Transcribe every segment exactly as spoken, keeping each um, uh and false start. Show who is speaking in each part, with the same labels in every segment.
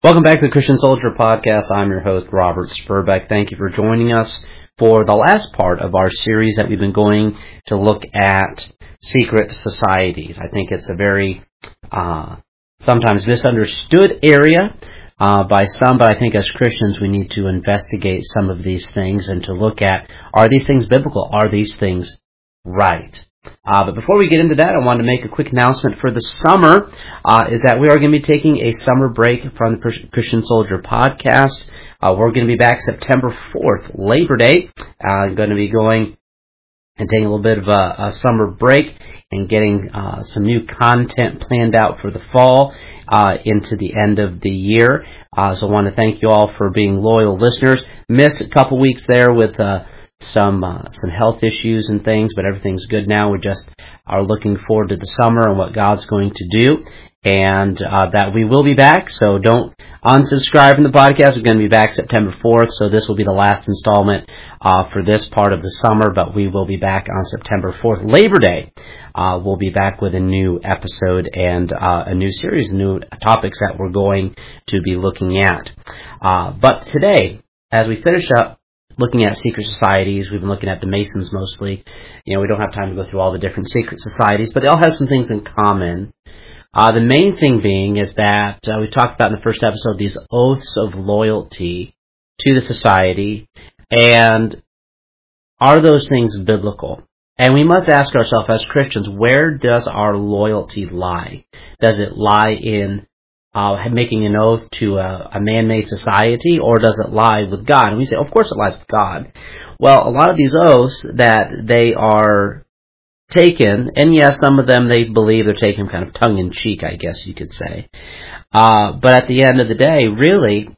Speaker 1: Welcome back to the Christian Soldier Podcast. I'm your host, Robert Spurbeck. Thank you for joining us for the last part of our series that we've been going to look at secret societies. I think it's a very uh, sometimes misunderstood area uh, by some, but I think as Christians we need to investigate some of these things and to look at, are these things biblical? Are these things right? Uh, but before we get into that, I wanted to make a quick announcement for the summer, uh, is that we are going to be taking a summer break from the Christian Soldier Podcast. Uh, we're going to be back September fourth, Labor Day. Uh, I'm going to be going and taking a little bit of a, a summer break and getting uh, some new content planned out for the fall uh, into the end of the year. Uh, so I want to thank you all for being loyal listeners. Missed a couple weeks there with uh, some uh, some health issues and things, but everything's good now. We just are looking forward to the summer and what God's going to do, and uh, that we will be back. So don't unsubscribe from the podcast. We're going to be back September fourth, so this will be the last installment uh, for this part of the summer, but we will be back on September fourth, Labor Day. Uh, we'll be back with a new episode and uh, a new series, new topics that we're going to be looking at. Uh, but today, as we finish up looking at secret societies, we've been looking at the Masons mostly. You know, we don't have time to go through all the different secret societies, but they all have some things in common. Uh, the main thing being is that uh, we talked about in the first episode these oaths of loyalty to the society, and are those things biblical? And we must ask ourselves as Christians, where does our loyalty lie? Does it lie in Uh, making an oath to a, a man-made society, or does it lie with God? And we say, of course it lies with God. Well, a lot of these oaths that they are taken, and yes, some of them they believe they're taken kind of tongue-in-cheek, I guess you could say. Uh, but at the end of the day, really,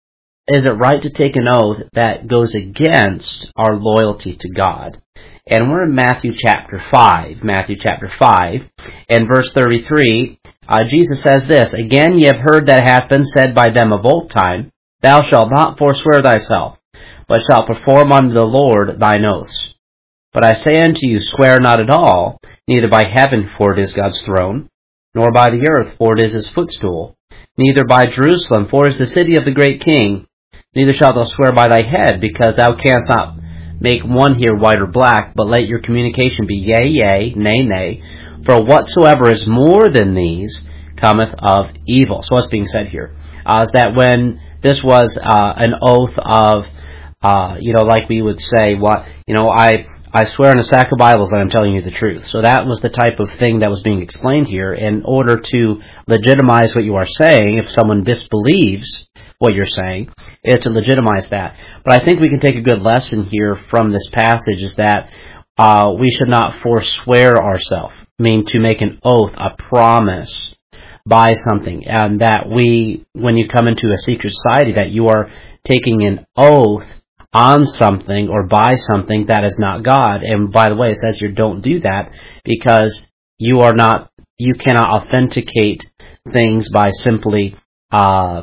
Speaker 1: is it right to take an oath that goes against our loyalty to God? And we're in Matthew chapter five, Matthew chapter five, and verse thirty-three, Uh, Jesus says this, "Again ye have heard that hath been said by them of old time, Thou shalt not forswear thyself, but shalt perform unto the Lord thine oaths. But I say unto you, swear not at all, neither by heaven, for it is God's throne, nor by the earth, for it is his footstool, neither by Jerusalem, for it is the city of the great King. Neither shalt thou swear by thy head, because thou canst not make one hair white or black, but let your communication be yea, yea, nay, nay. For whatsoever is more than these cometh of evil." So what's being said here uh, is that when this was uh, an oath of, uh, you know, like we would say, what, you know, I I swear on a sack of Bibles that I'm telling you the truth. So that was the type of thing that was being explained here. In order to legitimize what you are saying, if someone disbelieves what you're saying, is to legitimize that. But I think we can take a good lesson here from this passage is that uh, we should not forswear ourselves. I mean, to make an oath, a promise by something, and that we, when you come into a secret society, that you are taking an oath on something or by something that is not God. And by the way, it says here, don't do that, because you are not, you cannot authenticate things by simply uh,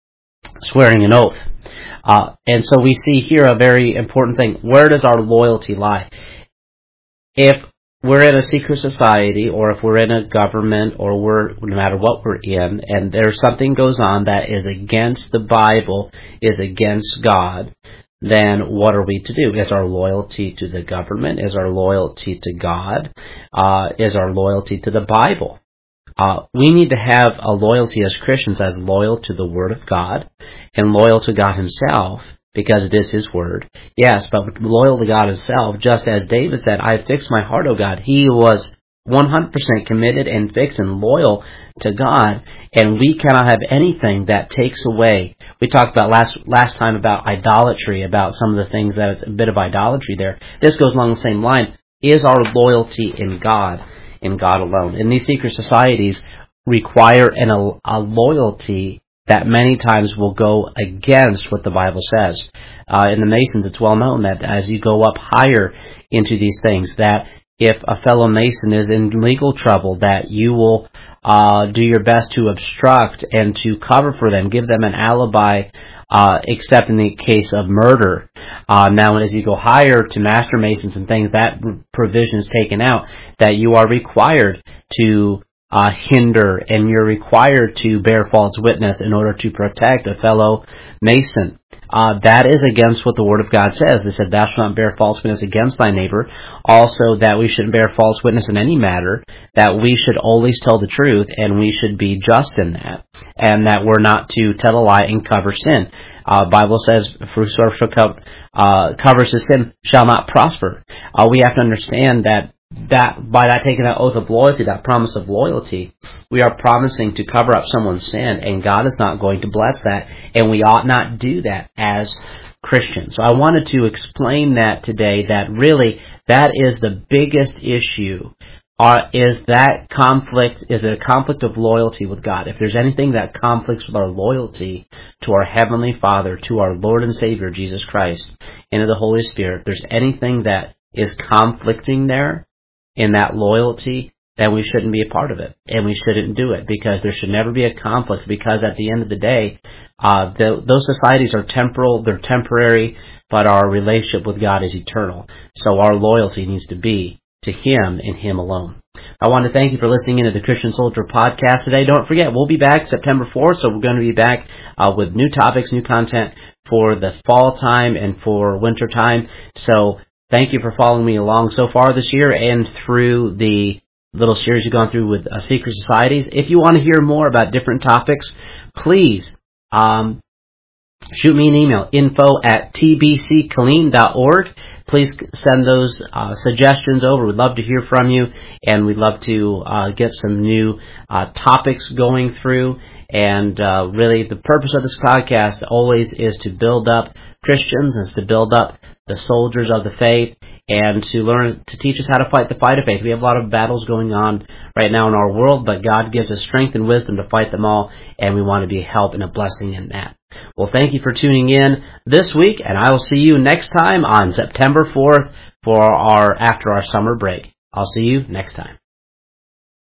Speaker 1: swearing an oath. Uh, and so we see here a very important thing. Where does our loyalty lie? If we're in a secret society, or if we're in a government, or we're, no matter what we're in, and there's something goes on that is against the Bible, is against God, then what are we to do? Is our loyalty to the government? Is our loyalty to God? Uh, is our loyalty to the Bible? Uh, we need to have a loyalty as Christians as loyal to the Word of God and loyal to God Himself, because it is His Word. Yes, but loyal to God Himself, just as David said, "I have fixed my heart, O God." He was one hundred percent committed and fixed and loyal to God, and we cannot have anything that takes away. We talked about last last time about idolatry, about some of the things that is a bit of idolatry there. This goes along the same line. Is our loyalty in God, in God alone? And these secret societies require an, a, a loyalty that many times will go against what the Bible says. Uh, in the Masons, it's well known that as you go up higher into these things, that if a fellow Mason is in legal trouble, that you will uh, do your best to obstruct and to cover for them, give them an alibi, uh, except in the case of murder. Uh, now, as you go higher to Master Masons and things, that provision is taken out, that you are required to uh, hinder, and you're required to bear false witness in order to protect a fellow Mason. Uh, that is against what the Word of God says. They said, thou shalt not bear false witness against thy neighbor. Also, that we shouldn't bear false witness in any matter, that we should always tell the truth, and we should be just in that, and that we're not to tell a lie and cover sin. Uh, Bible says, whosoever shall co- uh, covers his sin shall not prosper. Uh, we have to understand that that by that taking that oath of loyalty, that promise of loyalty, we are promising to cover up someone's sin, and God is not going to bless that, and we ought not do that as Christians. So I wanted to explain that today, that really that is the biggest issue. Uh, is that conflict, is it a conflict of loyalty with God? If there's anything that conflicts with our loyalty to our Heavenly Father, to our Lord and Savior, Jesus Christ, and to the Holy Spirit, if there's anything that is conflicting there in that loyalty, then we shouldn't be a part of it, and we shouldn't do it, because there should never be a conflict, because at the end of the day, uh, the, those societies are temporal, they're temporary, but our relationship with God is eternal. So our loyalty needs to be to Him and Him alone. I want to thank you for listening into the Christian Soldier podcast today. Don't forget, we'll be back September fourth, so we're going to be back uh, with new topics, new content for the fall time and for winter time. So thank you for following me along so far this year and through the little series you've gone through with uh, secret societies. If you want to hear more about different topics, please um, shoot me an email, info at t b c killeen dot org. Please send those uh, suggestions over. We'd love to hear from you, and we'd love to uh, get some new uh, topics going through. And uh, really, the purpose of this podcast always is to build up Christians, is to build up the soldiers of the faith, and to learn, to teach us how to fight the fight of faith. We have a lot of battles going on right now in our world, but God gives us strength and wisdom to fight them all, and we want to be a help and a blessing in that. Well, thank you for tuning in this week, and I will see you next time on September fourth for our after our summer break. I'll see you next time.